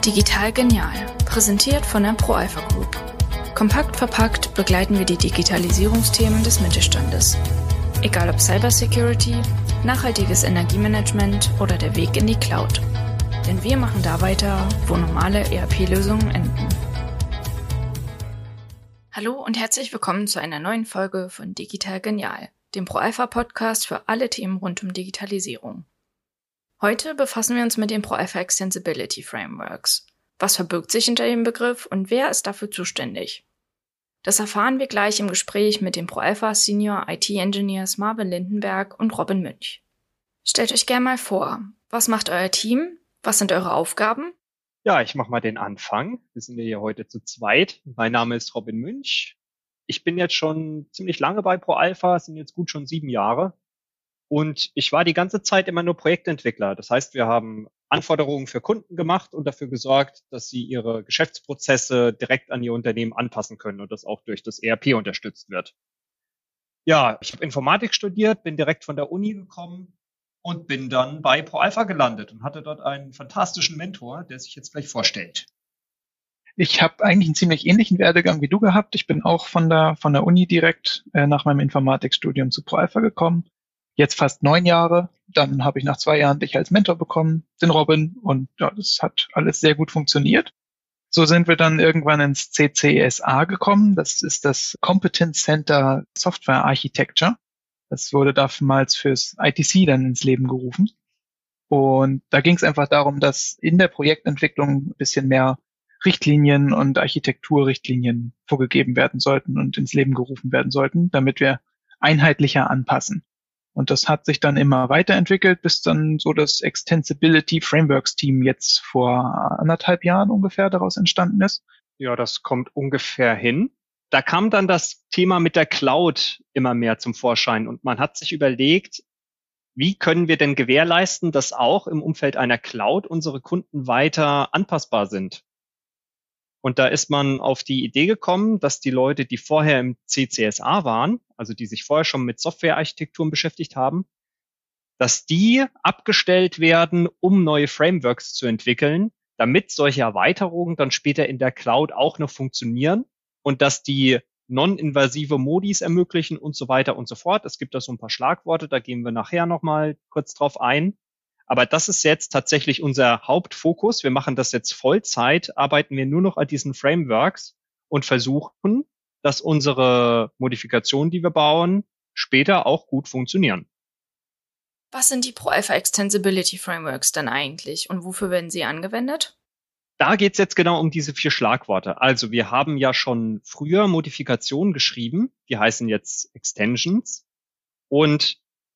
Digital genial, präsentiert von der ProAlpha Group. Kompakt verpackt begleiten wir die Digitalisierungsthemen des Mittelstandes. Egal ob Cybersecurity, nachhaltiges Energiemanagement oder der Weg in die Cloud. Denn wir machen da weiter, wo normale ERP-Lösungen enden. Hallo und herzlich willkommen zu einer neuen Folge von Digital genial, dem ProAlpha-Podcast für alle Themen rund um Digitalisierung. Heute befassen wir uns mit den ProAlpha Extensibility Frameworks. Was verbirgt sich hinter dem Begriff und wer ist dafür zuständig? Das erfahren wir gleich im Gespräch mit den ProAlpha Senior IT Engineers Marvin Lindenberg und Robin Münch. Stellt euch gerne mal vor, was macht euer Team? Was sind eure Aufgaben? Ja, ich mache mal den Anfang. Wir sind ja hier heute zu zweit. Mein Name ist Robin Münch. Ich bin jetzt schon ziemlich lange bei ProAlpha, sind jetzt gut schon 7 Jahre. Und ich war die ganze Zeit immer nur Projektentwickler. Das heißt, wir haben Anforderungen für Kunden gemacht und dafür gesorgt, dass sie ihre Geschäftsprozesse direkt an ihr Unternehmen anpassen können und das auch durch das ERP unterstützt wird. Ja, ich habe Informatik studiert, bin direkt von der Uni gekommen und bin dann bei ProAlpha gelandet und hatte dort einen fantastischen Mentor, der sich jetzt gleich vorstellt. Ich habe eigentlich einen ziemlich ähnlichen Werdegang wie du gehabt. Ich bin auch von der Uni direkt nach meinem Informatikstudium zu ProAlpha gekommen. Jetzt fast 9 Jahre. Dann habe ich nach 2 Jahren dich als Mentor bekommen, den Robin. Und ja, das hat alles sehr gut funktioniert. So sind wir dann irgendwann ins CCSA gekommen. Das ist das Competence Center Software Architecture. Das wurde damals fürs ITC dann ins Leben gerufen. Und da ging es einfach darum, dass in der Projektentwicklung ein bisschen mehr Richtlinien und Architekturrichtlinien vorgegeben werden sollten und ins Leben gerufen werden sollten, damit wir einheitlicher anpassen. Und das hat sich dann immer weiterentwickelt, bis dann so das Extensibility Frameworks Team jetzt vor 1,5 Jahren ungefähr daraus entstanden ist. Ja, das kommt ungefähr hin. Da kam dann das Thema mit der Cloud immer mehr zum Vorschein und man hat sich überlegt, wie können wir denn gewährleisten, dass auch im Umfeld einer Cloud unsere Kunden weiter anpassbar sind? Und da ist man auf die Idee gekommen, dass die Leute, die vorher im CCSA waren, also die sich vorher schon mit Softwarearchitekturen beschäftigt haben, dass die abgestellt werden, um neue Frameworks zu entwickeln, damit solche Erweiterungen dann später in der Cloud auch noch funktionieren und dass die non-invasive Modis ermöglichen und so weiter und so fort. Es gibt da so ein paar Schlagworte, da gehen wir nachher nochmal kurz drauf ein. Aber das ist jetzt tatsächlich unser Hauptfokus. Wir machen das jetzt Vollzeit, arbeiten wir nur noch an diesen Frameworks und versuchen, dass unsere Modifikationen, die wir bauen, später auch gut funktionieren. Was sind die ProAlpha Extensibility Frameworks denn eigentlich und wofür werden sie angewendet? Da geht's jetzt genau um diese 4 Schlagworte. Also wir haben ja schon früher Modifikationen geschrieben, die heißen jetzt Extensions. Und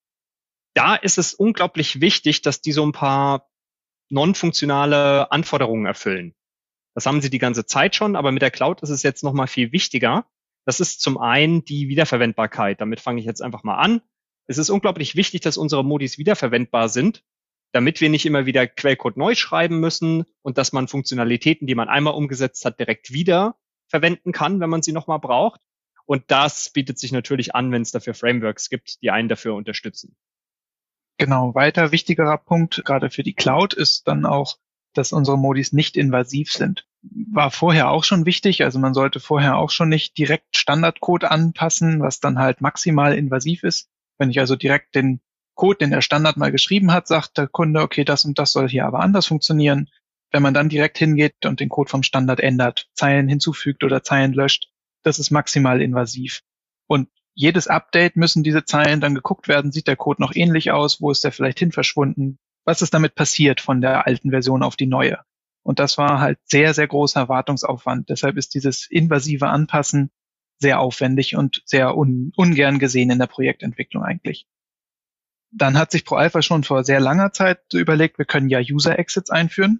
da ist es unglaublich wichtig, dass die so ein paar non-funktionale Anforderungen erfüllen. Das haben sie die ganze Zeit schon, aber mit der Cloud ist es jetzt noch mal viel wichtiger. Das ist zum einen die Wiederverwendbarkeit. Damit fange ich jetzt einfach mal an. Es ist unglaublich wichtig, dass unsere Modis wiederverwendbar sind, damit wir nicht immer wieder Quellcode neu schreiben müssen und dass man Funktionalitäten, die man einmal umgesetzt hat, direkt wieder verwenden kann, wenn man sie noch mal braucht. Und das bietet sich natürlich an, wenn es dafür Frameworks gibt, die einen dafür unterstützen. Genau, weiter wichtigerer Punkt, gerade für die Cloud, ist dann auch, dass unsere Modis nicht invasiv sind. War vorher auch schon wichtig, also man sollte vorher auch schon nicht direkt Standardcode anpassen, was dann halt maximal invasiv ist. Wenn ich also direkt den Code, den der Standard mal geschrieben hat, sagt der Kunde, okay, das und das soll hier aber anders funktionieren. Wenn man dann direkt hingeht und den Code vom Standard ändert, Zeilen hinzufügt oder Zeilen löscht, das ist maximal invasiv. Und jedes Update müssen diese Zeilen dann geguckt werden, sieht der Code noch ähnlich aus, wo ist der vielleicht hin verschwunden, was ist damit passiert von der alten Version auf die neue. Und das war halt sehr, sehr großer Wartungsaufwand. Deshalb ist dieses invasive Anpassen sehr aufwendig und sehr ungern gesehen in der Projektentwicklung eigentlich. Dann hat sich ProAlpha schon vor sehr langer Zeit überlegt, wir können ja User-Exits einführen.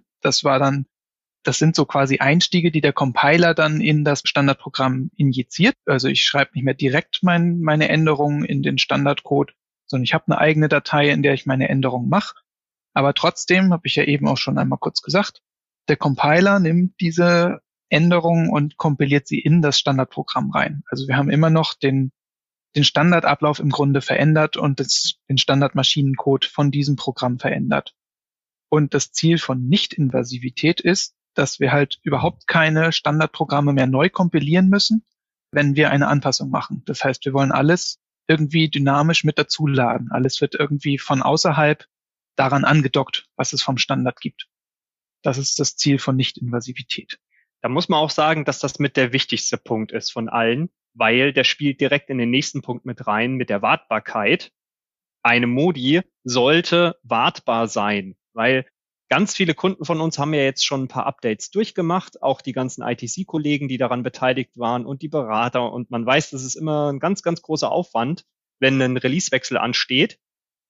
Das sind so quasi Einstiege, die der Compiler dann in das Standardprogramm injiziert. Also ich schreibe nicht mehr direkt meine Änderungen in den Standardcode, sondern ich habe eine eigene Datei, in der ich meine Änderungen mache. Aber trotzdem, habe ich ja eben auch schon einmal kurz gesagt, der Compiler nimmt diese Änderungen und kompiliert sie in das Standardprogramm rein. Also wir haben immer noch den Standardablauf im Grunde verändert und den Standardmaschinencode von diesem Programm verändert. Und das Ziel von Nicht-Invasivität ist, dass wir halt überhaupt keine Standardprogramme mehr neu kompilieren müssen, wenn wir eine Anpassung machen. Das heißt, wir wollen alles irgendwie dynamisch mit dazuladen. Alles wird irgendwie von außerhalb daran angedockt, was es vom Standard gibt. Das ist das Ziel von Nicht-Invasivität. Da muss man auch sagen, dass das mit der wichtigste Punkt ist von allen, weil der spielt direkt in den nächsten Punkt mit rein, mit der Wartbarkeit. Eine Modi sollte wartbar sein, weil ganz viele Kunden von uns haben ja jetzt schon ein paar Updates durchgemacht, auch die ganzen ITC-Kollegen, die daran beteiligt waren und die Berater. Und man weiß, das ist immer ein ganz, ganz großer Aufwand, wenn ein Releasewechsel ansteht.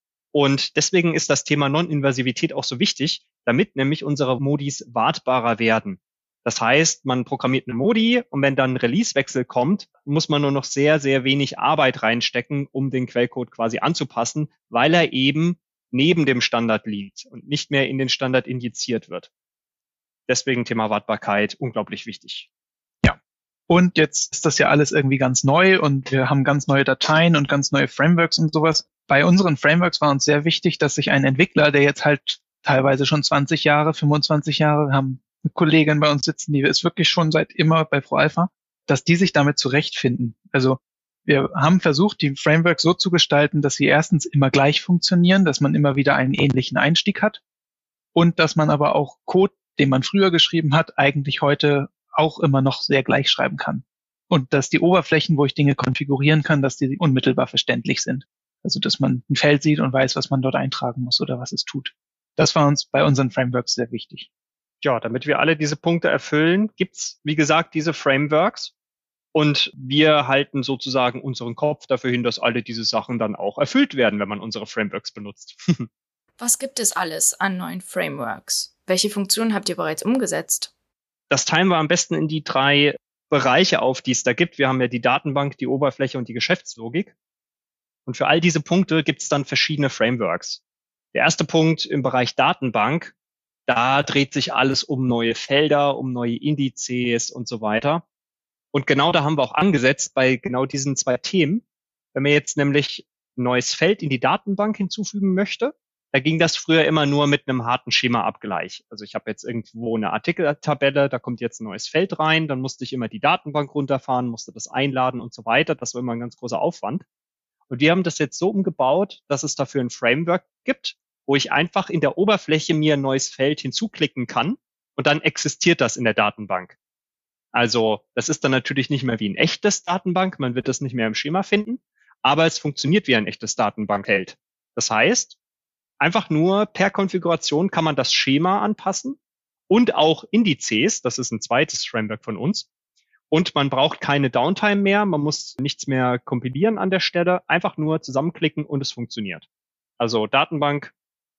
Und deswegen ist das Thema Non-Invasivität auch so wichtig, damit nämlich unsere Modis wartbarer werden. Das heißt, man programmiert eine Modi und wenn dann ein Releasewechsel kommt, muss man nur noch sehr, sehr wenig Arbeit reinstecken, um den Quellcode quasi anzupassen, weil er eben neben dem Standard liegt und nicht mehr in den Standard injiziert wird. Deswegen Thema Wartbarkeit unglaublich wichtig. Ja. Und jetzt ist das ja alles irgendwie ganz neu und wir haben ganz neue Dateien und ganz neue Frameworks und sowas. Bei unseren Frameworks war uns sehr wichtig, dass sich ein Entwickler, der jetzt halt teilweise schon 20 Jahre, 25 Jahre, wir haben eine Kollegin bei uns sitzen, die ist wirklich schon seit immer bei ProAlpha, dass die sich damit zurechtfinden. Also wir haben versucht, die Frameworks so zu gestalten, dass sie erstens immer gleich funktionieren, dass man immer wieder einen ähnlichen Einstieg hat und dass man aber auch Code, den man früher geschrieben hat, eigentlich heute auch immer noch sehr gleich schreiben kann. Und dass die Oberflächen, wo ich Dinge konfigurieren kann, dass die unmittelbar verständlich sind. Also dass man ein Feld sieht und weiß, was man dort eintragen muss oder was es tut. Das war uns bei unseren Frameworks sehr wichtig. Ja, damit wir alle diese Punkte erfüllen, gibt's, wie gesagt, diese Frameworks. Und wir halten sozusagen unseren Kopf dafür hin, dass alle diese Sachen dann auch erfüllt werden, wenn man unsere Frameworks benutzt. Was gibt es alles an neuen Frameworks? Welche Funktionen habt ihr bereits umgesetzt? Das teilen wir am besten in die 3 Bereiche auf, die es da gibt. Wir haben ja die Datenbank, die Oberfläche und die Geschäftslogik. Und für all diese Punkte gibt es dann verschiedene Frameworks. Der erste Punkt im Bereich Datenbank, da dreht sich alles um neue Felder, um neue Indizes und so weiter. Und genau da haben wir auch angesetzt bei genau diesen 2 Themen. Wenn man jetzt nämlich ein neues Feld in die Datenbank hinzufügen möchte, da ging das früher immer nur mit einem harten Schemaabgleich. Also ich habe jetzt irgendwo eine Artikeltabelle, da kommt jetzt ein neues Feld rein, dann musste ich immer die Datenbank runterfahren, musste das einladen und so weiter. Das war immer ein ganz großer Aufwand. Und wir haben das jetzt so umgebaut, dass es dafür ein Framework gibt, wo ich einfach in der Oberfläche mir ein neues Feld hinzuklicken kann und dann existiert das in der Datenbank. Also das ist dann natürlich nicht mehr wie ein echtes Datenbank, man wird das nicht mehr im Schema finden, aber es funktioniert wie ein echtes Datenbankfeld. Das heißt, einfach nur per Konfiguration kann man das Schema anpassen und auch Indizes, das ist ein zweites Framework von uns. Und man braucht keine Downtime mehr, man muss nichts mehr kompilieren an der Stelle, einfach nur zusammenklicken und es funktioniert. Also Datenbank,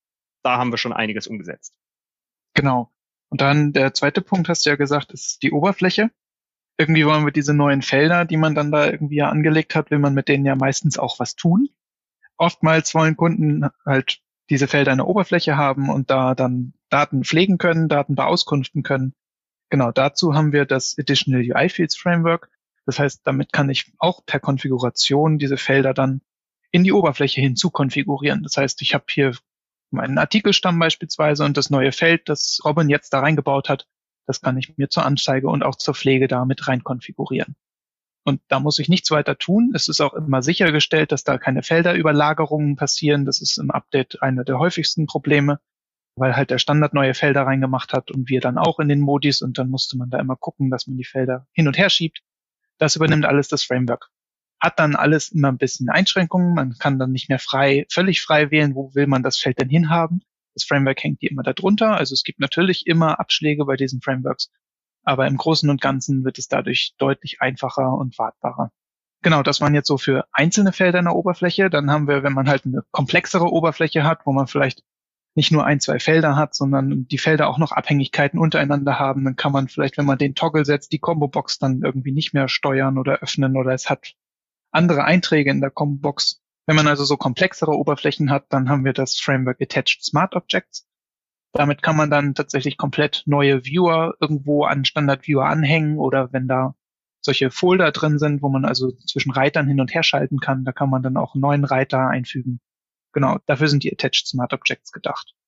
da haben wir schon einiges umgesetzt. Genau. Und dann der zweite Punkt, hast du ja gesagt, ist die Oberfläche. Irgendwie wollen wir diese neuen Felder, die man dann da irgendwie ja angelegt hat, will man mit denen ja meistens auch was tun. Oftmals wollen Kunden halt diese Felder in der Oberfläche haben und da dann Daten pflegen können, Daten beauskunften können. Genau, dazu haben wir das Additional UI Fields Framework. Das heißt, damit kann ich auch per Konfiguration diese Felder dann in die Oberfläche hinzu konfigurieren. Das heißt, ich habe hier meinen Artikelstamm beispielsweise und das neue Feld, das Robin jetzt da reingebaut hat, das kann ich mir zur Anzeige und auch zur Pflege da mit rein konfigurieren. Und da muss ich nichts weiter tun. Es ist auch immer sichergestellt, dass da keine Felderüberlagerungen passieren. Das ist im Update einer der häufigsten Probleme, weil halt der Standard neue Felder reingemacht hat und wir dann auch in den Modis und dann musste man da immer gucken, dass man die Felder hin und her schiebt. Das übernimmt alles das Framework. Hat dann alles immer ein bisschen Einschränkungen. Man kann dann nicht mehr völlig frei wählen, wo will man das Feld denn hinhaben. Das Framework hängt die immer da drunter. Also es gibt natürlich immer Abschläge bei diesen Frameworks. Aber im Großen und Ganzen wird es dadurch deutlich einfacher und wartbarer. Genau, das waren jetzt so für einzelne Felder in der Oberfläche. Dann haben wir, wenn man halt eine komplexere Oberfläche hat, wo man vielleicht nicht nur 1, 2 Felder hat, sondern die Felder auch noch Abhängigkeiten untereinander haben, dann kann man vielleicht, wenn man den Toggle setzt, die Combo-Box dann irgendwie nicht mehr steuern oder öffnen oder es hat andere Einträge in der Combo-Box. Wenn man also so komplexere Oberflächen hat, dann haben wir das Framework Attached Smart Objects. Damit kann man dann tatsächlich komplett neue Viewer irgendwo an Standard-Viewer anhängen oder wenn da solche Folder drin sind, wo man also zwischen Reitern hin und her schalten kann, da kann man dann auch einen neuen Reiter einfügen. Genau, dafür sind die Attached Smart Objects gedacht.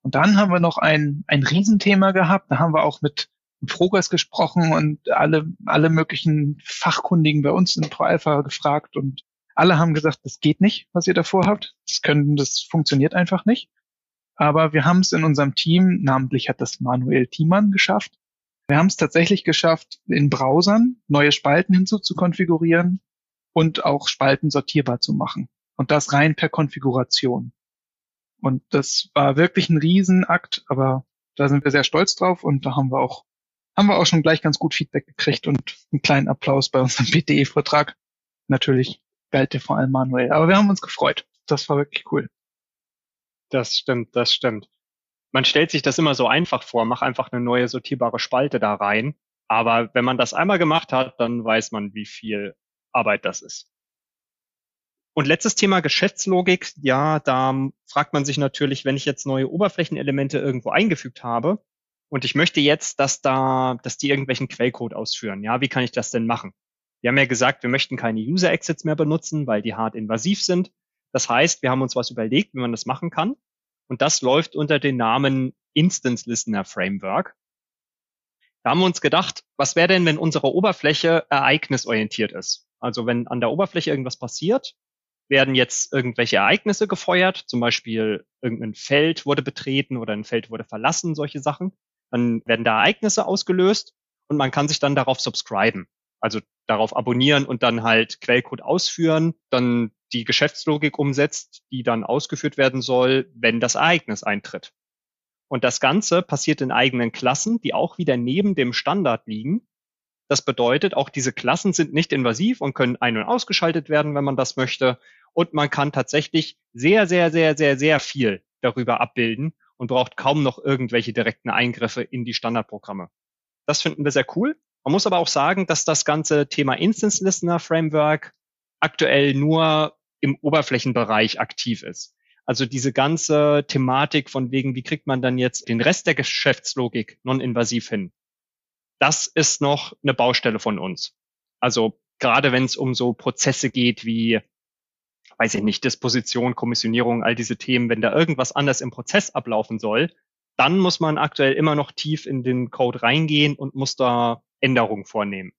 Und dann haben wir noch ein Riesenthema gehabt. Da haben wir auch mit Progress gesprochen und alle möglichen Fachkundigen bei uns in ProAlpha gefragt und alle haben gesagt, das geht nicht, was ihr davor habt. Das funktioniert einfach nicht. Aber wir haben es in unserem Team, namentlich hat das Manuel Thiemann geschafft. Wir haben es tatsächlich geschafft, in Browsern neue Spalten hinzukonfigurieren und auch Spalten sortierbar zu machen. Und das rein per Konfiguration. Und das war wirklich ein Riesenakt, aber da sind wir sehr stolz drauf und da haben wir auch schon gleich ganz gut Feedback gekriegt und einen kleinen Applaus bei unserem BDE-Vortrag. Natürlich galt der vor allem Manuel. Aber wir haben uns gefreut. Das war wirklich cool. Das stimmt, das stimmt. Man stellt sich das immer so einfach vor, mach einfach eine neue sortierbare Spalte da rein. Aber wenn man das einmal gemacht hat, dann weiß man, wie viel Arbeit das ist. Und letztes Thema Geschäftslogik. Ja, da fragt man sich natürlich, wenn ich jetzt neue Oberflächenelemente irgendwo eingefügt habe und ich möchte jetzt, dass die irgendwelchen Quellcode ausführen. Ja, wie kann ich das denn machen? Wir haben ja gesagt, wir möchten keine User-Exits mehr benutzen, weil die hart invasiv sind. Das heißt, wir haben uns was überlegt, wie man das machen kann. Und das läuft unter dem Namen Instance Listener Framework. Da haben wir uns gedacht, was wäre denn, wenn unsere Oberfläche ereignisorientiert ist? Also wenn an der Oberfläche irgendwas passiert, werden jetzt irgendwelche Ereignisse gefeuert, zum Beispiel irgendein Feld wurde betreten oder ein Feld wurde verlassen, solche Sachen. Dann werden da Ereignisse ausgelöst und man kann sich dann darauf subscriben, also darauf abonnieren und dann halt Quellcode ausführen, dann die Geschäftslogik umsetzt, die dann ausgeführt werden soll, wenn das Ereignis eintritt. Und das Ganze passiert in eigenen Klassen, die auch wieder neben dem Standard liegen. Das bedeutet, auch diese Klassen sind nicht invasiv und können ein- und ausgeschaltet werden, wenn man das möchte. Und man kann tatsächlich sehr, sehr, sehr, sehr, sehr viel darüber abbilden und braucht kaum noch irgendwelche direkten Eingriffe in die Standardprogramme. Das finden wir sehr cool. Man muss aber auch sagen, dass das ganze Thema Instance Listener Framework aktuell nur im Oberflächenbereich aktiv ist. Also diese ganze Thematik von wegen, wie kriegt man dann jetzt den Rest der Geschäftslogik non-invasiv hin? Das ist noch eine Baustelle von uns. Also gerade wenn es um so Prozesse geht wie, weiß ich nicht, Disposition, Kommissionierung, all diese Themen, wenn da irgendwas anders im Prozess ablaufen soll, dann muss man aktuell immer noch tief in den Code reingehen und muss da Änderungen vornehmen.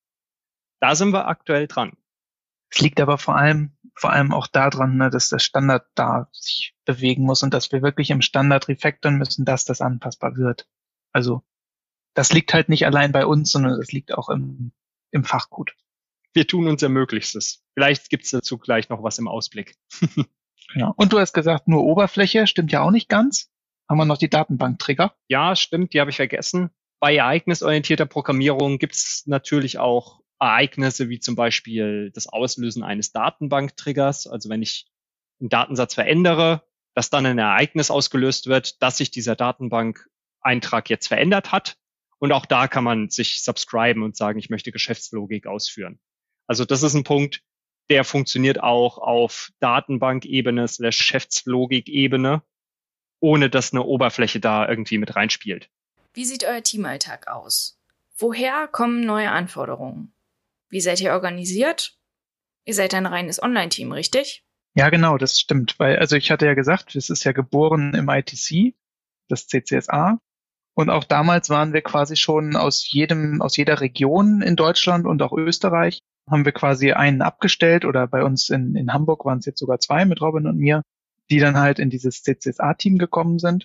Da sind wir aktuell dran. Es liegt aber vor allem auch daran, ne, dass der Standard da sich bewegen muss und dass wir wirklich im Standard refactoren müssen, dass das anpassbar wird. Also das liegt halt nicht allein bei uns, sondern das liegt auch im Fachcode. Wir tun unser Möglichstes. Vielleicht gibt's dazu gleich noch was im Ausblick. Genau. Und du hast gesagt, nur Oberfläche, stimmt ja auch nicht ganz. Haben wir noch die Datenbank-Trigger? Ja, stimmt, die habe ich vergessen. Bei ereignisorientierter Programmierung gibt's natürlich auch Ereignisse wie zum Beispiel das Auslösen eines Datenbank-Triggers. Also wenn ich einen Datensatz verändere, dass dann ein Ereignis ausgelöst wird, dass sich dieser Datenbank-Eintrag jetzt verändert hat. Und auch da kann man sich subscriben und sagen, ich möchte Geschäftslogik ausführen. Also das ist ein Punkt, der funktioniert auch auf Datenbank-Ebene / Geschäftslogik-Ebene, ohne dass eine Oberfläche da irgendwie mit reinspielt. Wie sieht euer Teamalltag aus? Woher kommen neue Anforderungen? Wie seid ihr organisiert? Ihr seid ein reines Online-Team, richtig? Ja, genau, das stimmt. Weil, also ich hatte ja gesagt, es ist ja geboren im ITC, das CCSA. Und auch damals waren wir quasi schon aus jeder Region in Deutschland und auch Österreich, haben wir quasi einen abgestellt oder bei uns in Hamburg waren es jetzt sogar 2 mit Robin und mir, die dann halt in dieses CCSA-Team gekommen sind.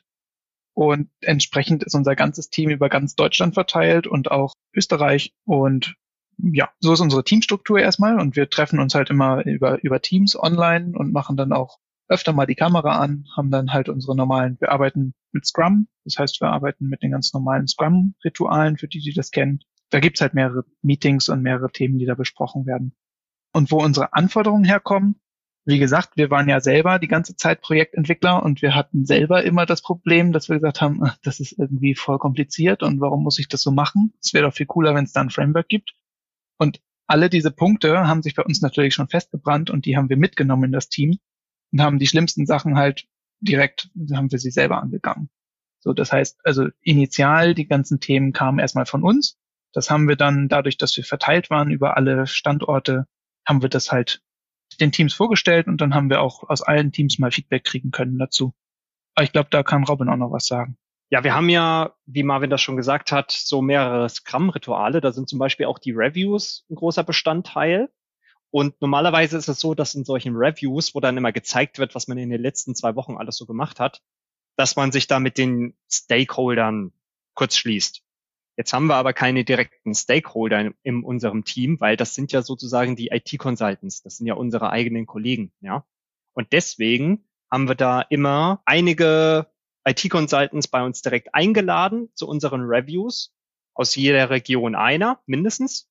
Und entsprechend ist unser ganzes Team über ganz Deutschland verteilt und auch Österreich. Und ja, so ist unsere Teamstruktur erstmal. Und wir treffen uns halt immer über Teams online und machen dann auch öfter mal die Kamera an, haben dann halt wir arbeiten mit Scrum. Das heißt, wir arbeiten mit den ganz normalen Scrum-Ritualen, für die das kennen. Da gibt's halt mehrere Meetings und mehrere Themen, die da besprochen werden. Und wo unsere Anforderungen herkommen, wie gesagt, wir waren ja selber die ganze Zeit Projektentwickler und wir hatten selber immer das Problem, dass wir gesagt haben, das ist irgendwie voll kompliziert und warum muss ich das so machen? Es wäre doch viel cooler, wenn es da ein Framework gibt. Und alle diese Punkte haben sich bei uns natürlich schon festgebrannt und die haben wir mitgenommen in das Team und haben die schlimmsten Sachen halt haben wir sie selber angegangen. So, das heißt, also initial die ganzen Themen kamen erstmal von uns. Das haben wir dann, dadurch, dass wir verteilt waren über alle Standorte, haben wir das halt den Teams vorgestellt und dann haben wir auch aus allen Teams mal Feedback kriegen können dazu. Aber ich glaube, da kann Robin auch noch was sagen. Ja, wir haben ja, wie Marvin das schon gesagt hat, so mehrere Scrum-Rituale. Da sind zum Beispiel auch die Reviews ein großer Bestandteil. Und normalerweise ist es so, dass in solchen Reviews, wo dann immer gezeigt wird, was man in den letzten 2 Wochen alles so gemacht hat, dass man sich da mit den Stakeholdern kurz schließt. Jetzt haben wir aber keine direkten Stakeholder in unserem Team, weil das sind ja sozusagen die IT-Consultants. Das sind ja unsere eigenen Kollegen, ja. Und deswegen haben wir da immer einige IT-Consultants bei uns direkt eingeladen zu unseren Reviews, aus jeder Region einer mindestens.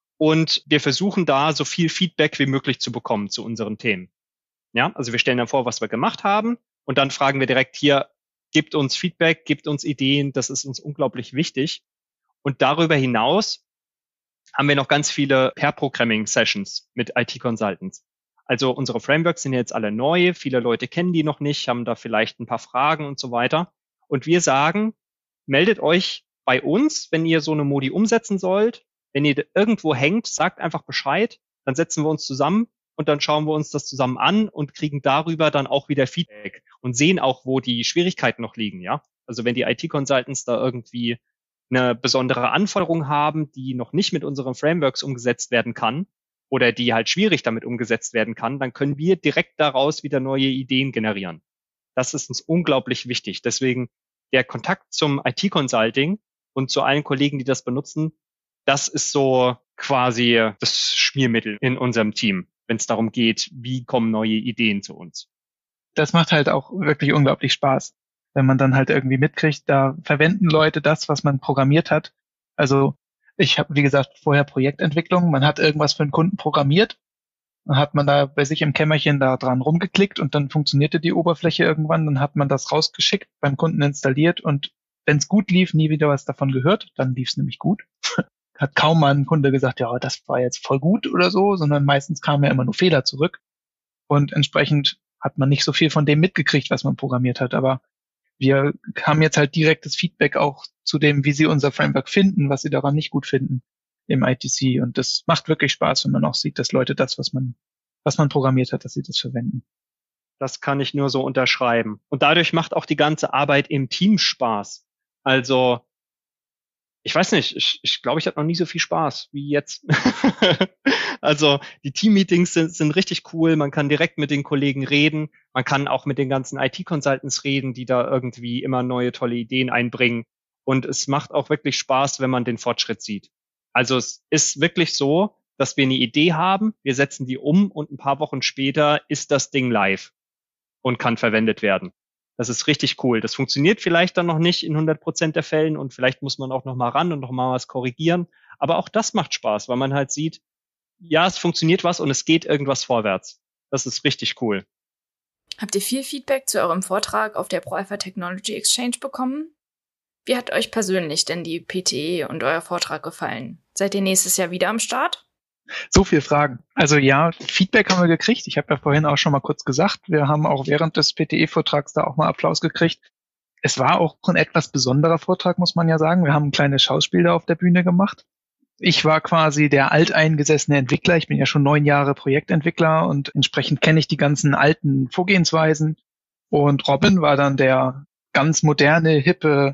Und wir versuchen da so viel Feedback wie möglich zu bekommen zu unseren Themen. Ja, also wir stellen dann vor, was wir gemacht haben und dann fragen wir direkt hier, gebt uns Feedback, gebt uns Ideen, das ist uns unglaublich wichtig. Und darüber hinaus haben wir noch ganz viele Pair-Programming-Sessions mit IT-Consultants. Also unsere Frameworks sind jetzt alle neu, viele Leute kennen die noch nicht, haben da vielleicht ein paar Fragen und so weiter. Und wir sagen, meldet euch bei uns, wenn ihr so eine Modi umsetzen sollt. Wenn ihr irgendwo hängt, sagt einfach Bescheid, dann setzen wir uns zusammen und dann schauen wir uns das zusammen an und kriegen darüber dann auch wieder Feedback und sehen auch, wo die Schwierigkeiten noch liegen, ja. Also wenn die IT-Consultants da irgendwie eine besondere Anforderung haben, die noch nicht mit unseren Frameworks umgesetzt werden kann oder die halt schwierig damit umgesetzt werden kann, dann können wir direkt daraus wieder neue Ideen generieren. Das ist uns unglaublich wichtig. Deswegen der Kontakt zum IT-Consulting und zu allen Kollegen, die das benutzen, das ist so quasi das Schmiermittel in unserem Team, wenn es darum geht, wie kommen neue Ideen zu uns. Das macht halt auch wirklich unglaublich Spaß, wenn man dann halt irgendwie mitkriegt, da verwenden Leute das, was man programmiert hat. Also ich habe, wie gesagt, vorher Projektentwicklung. Man hat irgendwas für einen Kunden programmiert. Dann hat man da bei sich im Kämmerchen da dran rumgeklickt und dann funktionierte die Oberfläche irgendwann. Dann hat man das rausgeschickt, beim Kunden installiert und wenn es gut lief, nie wieder was davon gehört. Dann lief es nämlich gut. Hat kaum mal ein Kunde gesagt, ja, das war jetzt voll gut oder so, sondern meistens kamen ja immer nur Fehler zurück. Und entsprechend hat man nicht so viel von dem mitgekriegt, was man programmiert hat. Aber wir haben jetzt halt direktes Feedback auch zu dem, wie sie unser Framework finden, was sie daran nicht gut finden im ITC. Und das macht wirklich Spaß, wenn man auch sieht, dass Leute das, was man programmiert hat, dass sie das verwenden. Das kann ich nur so unterschreiben. Und dadurch macht auch die ganze Arbeit im Team Spaß. Also, ich weiß nicht, ich glaube, ich hatte noch nie so viel Spaß wie jetzt. Also die Team-Meetings sind richtig cool. Man kann direkt mit den Kollegen reden. Man kann auch mit den ganzen IT-Consultants reden, die da irgendwie immer neue tolle Ideen einbringen. Und es macht auch wirklich Spaß, wenn man den Fortschritt sieht. Also es ist wirklich so, dass wir eine Idee haben, wir setzen die um und ein paar Wochen später ist das Ding live und kann verwendet werden. Das ist richtig cool. Das funktioniert vielleicht dann noch nicht in 100% der Fällen und vielleicht muss man auch noch mal ran und noch mal was korrigieren. Aber auch das macht Spaß, weil man halt sieht, ja, es funktioniert was und es geht irgendwas vorwärts. Das ist richtig cool. Habt ihr viel Feedback zu eurem Vortrag auf der ProAlpha Technology Exchange bekommen? Wie hat euch persönlich denn die PTE und euer Vortrag gefallen? Seid ihr nächstes Jahr wieder am Start? So viele Fragen. Also ja, Feedback haben wir gekriegt. Ich habe ja vorhin auch schon mal kurz gesagt, wir haben auch während des PTE-Vortrags da auch mal Applaus gekriegt. Es war auch ein etwas besonderer Vortrag, muss man ja sagen. Wir haben ein kleines Schauspiel da auf der Bühne gemacht. Ich war quasi der alteingesessene Entwickler. Ich bin ja schon 9 Jahre Projektentwickler und entsprechend kenne ich die ganzen alten Vorgehensweisen. Und Robin war dann der ganz moderne, hippe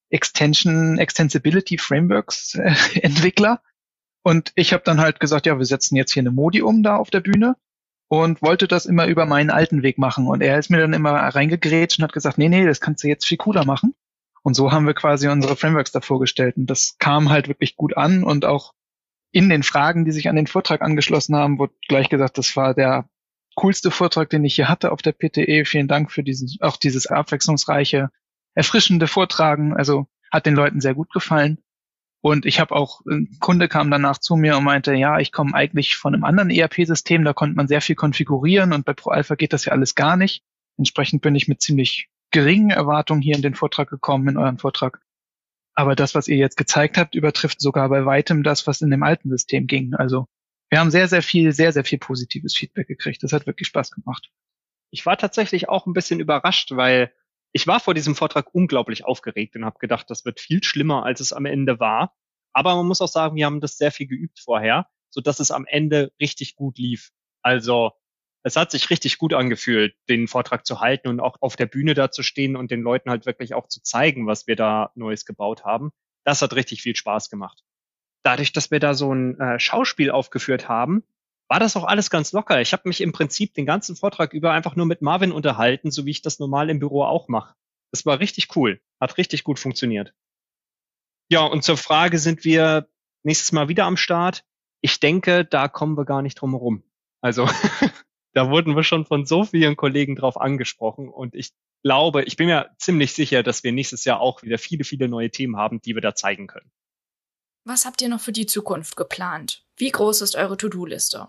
Extensibility Frameworks Entwickler. Und ich habe dann halt gesagt, ja, wir setzen jetzt hier eine Modi um da auf der Bühne und wollte das immer über meinen alten Weg machen. Und er ist mir dann immer reingegrätscht und hat gesagt, nee, das kannst du jetzt viel cooler machen. Und so haben wir quasi unsere Frameworks da vorgestellt. Und das kam halt wirklich gut an. Und auch in den Fragen, die sich an den Vortrag angeschlossen haben, wurde gleich gesagt, das war der coolste Vortrag, den ich hier hatte auf der PTE. Vielen Dank für dieses abwechslungsreiche, erfrischende Vortragen. Also hat den Leuten sehr gut gefallen. Und ich habe auch, ein Kunde kam danach zu mir und meinte, ja, ich komme eigentlich von einem anderen ERP-System, da konnte man sehr viel konfigurieren und bei ProAlpha geht das ja alles gar nicht. Entsprechend bin ich mit ziemlich geringen Erwartungen hier in den Vortrag gekommen, in euren Vortrag. Aber das, was ihr jetzt gezeigt habt, übertrifft sogar bei weitem das, was in dem alten System ging. Also wir haben sehr, sehr viel positives Feedback gekriegt. Das hat wirklich Spaß gemacht. Ich war tatsächlich auch ein bisschen überrascht, weil ich war vor diesem Vortrag unglaublich aufgeregt und habe gedacht, das wird viel schlimmer, als es am Ende war. Aber man muss auch sagen, wir haben das sehr viel geübt vorher, so dass es am Ende richtig gut lief. Also Es hat sich richtig gut angefühlt, den Vortrag zu halten und auch auf der Bühne da zu stehen und den Leuten halt wirklich auch zu zeigen, was wir da Neues gebaut haben. Das hat richtig viel Spaß gemacht. Dadurch, dass wir da so ein Schauspiel aufgeführt haben, war das auch alles ganz locker. Ich habe mich im Prinzip den ganzen Vortrag über einfach nur mit Marvin unterhalten, so wie ich das normal im Büro auch mache. Das war richtig cool. Hat richtig gut funktioniert. Ja, und zur Frage, sind wir nächstes Mal wieder am Start? Ich denke, da kommen wir gar nicht drum herum. Also da wurden wir schon von so vielen Kollegen drauf angesprochen und ich bin mir ziemlich sicher, dass wir nächstes Jahr auch wieder viele, viele neue Themen haben, die wir da zeigen können. Was habt ihr noch für die Zukunft geplant? Wie groß ist eure To-Do-Liste?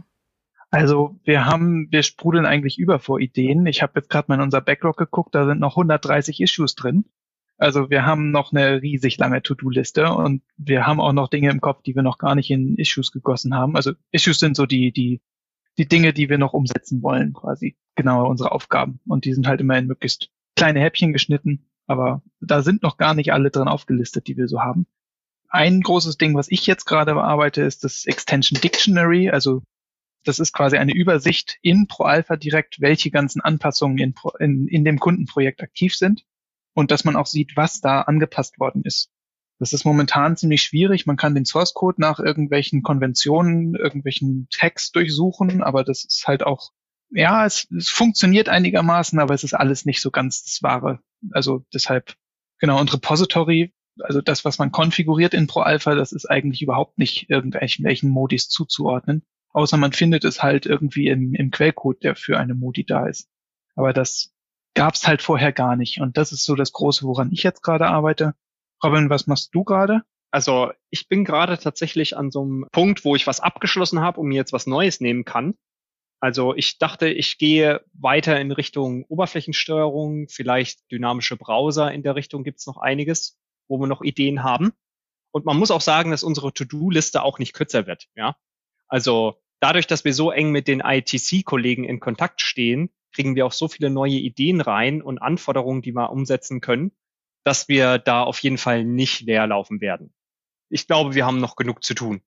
Also wir sprudeln eigentlich über vor Ideen. Ich habe jetzt gerade mal in unser Backlog geguckt, da sind noch 130 Issues drin. Also wir haben noch eine riesig lange To-Do-Liste und wir haben auch noch Dinge im Kopf, die wir noch gar nicht in Issues gegossen haben. Also Issues sind so die Dinge, die wir noch umsetzen wollen, quasi. Genau, unsere Aufgaben. Und die sind halt immer in möglichst kleine Häppchen geschnitten. Aber da sind noch gar nicht alle drin aufgelistet, die wir so haben. Ein großes Ding, was ich jetzt gerade bearbeite, ist das Extension Dictionary. Also das ist quasi eine Übersicht in ProAlpha direkt, welche ganzen Anpassungen in dem Kundenprojekt aktiv sind und dass man auch sieht, was da angepasst worden ist. Das ist momentan ziemlich schwierig. Man kann den Source Code nach irgendwelchen Konventionen, irgendwelchen Tags durchsuchen, aber das ist halt auch, ja, es funktioniert einigermaßen, aber es ist alles nicht so ganz das Wahre. Also deshalb, genau, und Repository, also das, was man konfiguriert in ProAlpha, das ist eigentlich überhaupt nicht irgendwelchen Modis zuzuordnen, außer man findet es halt irgendwie im Quellcode, der für eine Modi da ist. Aber das gab's halt vorher gar nicht. Und das ist so das Große, woran ich jetzt gerade arbeite. Robin, was machst du gerade? Also ich bin gerade tatsächlich an so einem Punkt, wo ich was abgeschlossen habe und mir jetzt was Neues nehmen kann. Also ich dachte, ich gehe weiter in Richtung Oberflächensteuerung, vielleicht dynamische Browser. In der Richtung gibt's noch einiges, wo wir noch Ideen haben. Und man muss auch sagen, dass unsere To-Do-Liste auch nicht kürzer wird. Ja, also dadurch, dass wir so eng mit den ITC-Kollegen in Kontakt stehen, kriegen wir auch so viele neue Ideen rein und Anforderungen, die wir umsetzen können, dass wir da auf jeden Fall nicht leer laufen werden. Ich glaube, wir haben noch genug zu tun.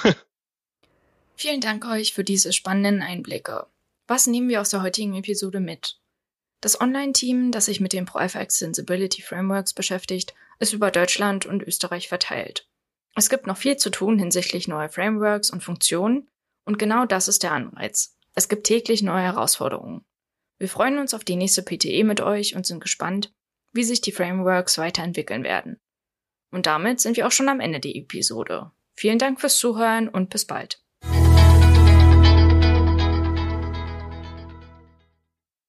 Vielen Dank euch für diese spannenden Einblicke. Was nehmen wir aus der heutigen Episode mit? Das Online-Team, das sich mit den ProAlpha Extensibility Frameworks beschäftigt, ist über Deutschland und Österreich verteilt. Es gibt noch viel zu tun hinsichtlich neuer Frameworks und Funktionen und genau das ist der Anreiz. Es gibt täglich neue Herausforderungen. Wir freuen uns auf die nächste PTE mit euch und sind gespannt, wie sich die Frameworks weiterentwickeln werden. Und damit sind wir auch schon am Ende der Episode. Vielen Dank fürs Zuhören und bis bald.